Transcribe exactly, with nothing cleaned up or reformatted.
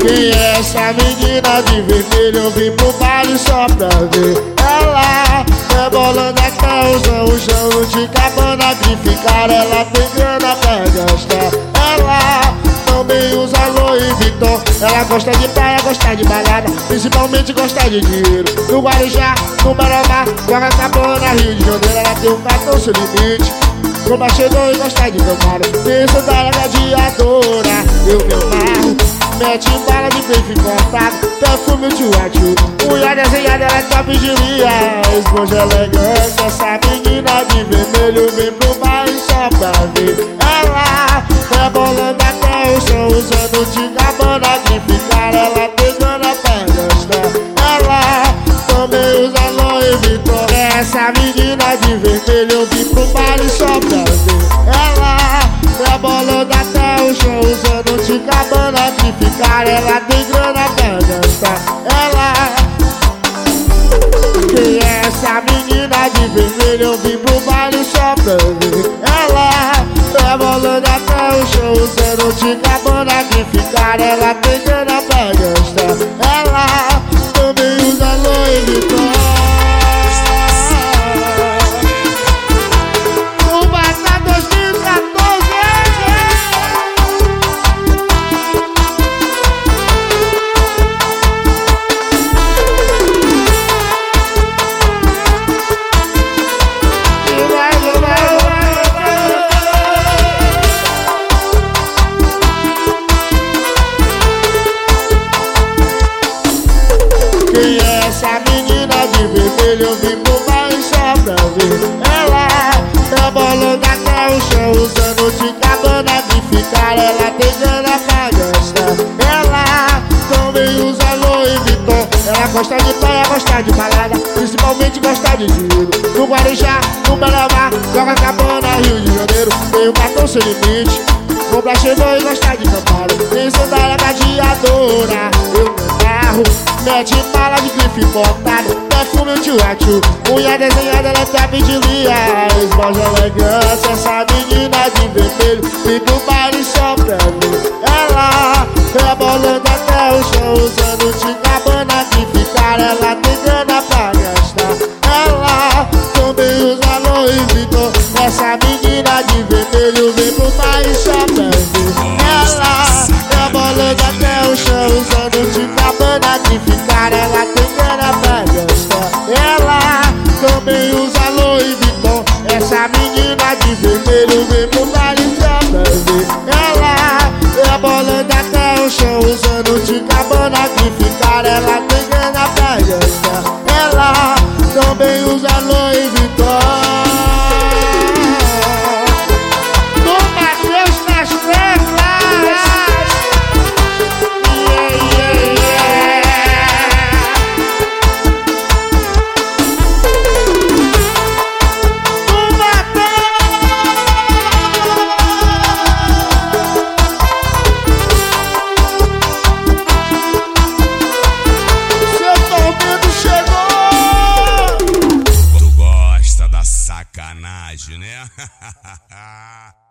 Quem é essa menina de vermelho? Eu vim pro baile só pra ver ela rebolando até o chão, o chão de cabana, grificar. Ela tem grana pra gastar. Ela também usa Louis Vuitton. Ela gosta de praia, gosta de balada, principalmente gosta de dinheiro. No Guarujá, no Marabá, Copacabana, Rio de Janeiro. Ela tem um cartão sem limite, com bastidor e gosta de cantar. Tem sandália gladiadora, eu me amarro. Mete bala de bife cortado, perfume de watch. Unha desenhada, ela é top de linha, esponja elegante. Essa menina de vermelho vem pro baile só pra ver ela rebolando até o chão, usando de cabana, grificar. Ela tem grana pra gastar. Ela também usa Louis Vuitton. Essa menina de vermelho eu vim pro baile só pra ver ela rebolando até o chão, usando de cabana, grificar. Ela tem grana pra gastar. Ela... Quem é essa menina de vermelho? Eu vim pro baile só pra ver ela rebolando até o chão, usando de cabana, grificar. Ela tem grana pra gastar. Ela também usa Louis Vuitton. Quem é essa menina de vermelho? Eu vim pro baile só pra ver ela rebolando até o chão, usando de cabana, grificar. Ela tem grana pra gastar. Ela também usa Louis Vuitton. Ela gosta de praia, gosta de balada, principalmente gosta de dinheiro. No Guarujá, no Marabá, Copacabana, Rio de Janeiro. Tem um cartão sem limite, com bastidor e gosta de cantar. Tem sandália gladiadora, eu me amarro. Mete bala de grife cortado, perfume de watch. Unha desenhada, ela é top de linha, esponja elegância. Essa menina de vermelho vem pro baile só pra ver ela rebolando até o chão, usando de cabana, grificar. Ela tem grana pra gastar. Ela também usa Louis Vuitton. Essa menina de vermelho vem pro baile só pra ver ela rebolando até o chão, usando de cabana, grificar. Ela tem grana pra gastar. Ela também usa Louis Vuitton. Essa menina de vermelho vem pro baile só pra ver ela rebolando até o chão, usando de cabana, grificar. Ela tem grana pra gastar. Ela também usa Louis Vuitton. Sacanagem, né?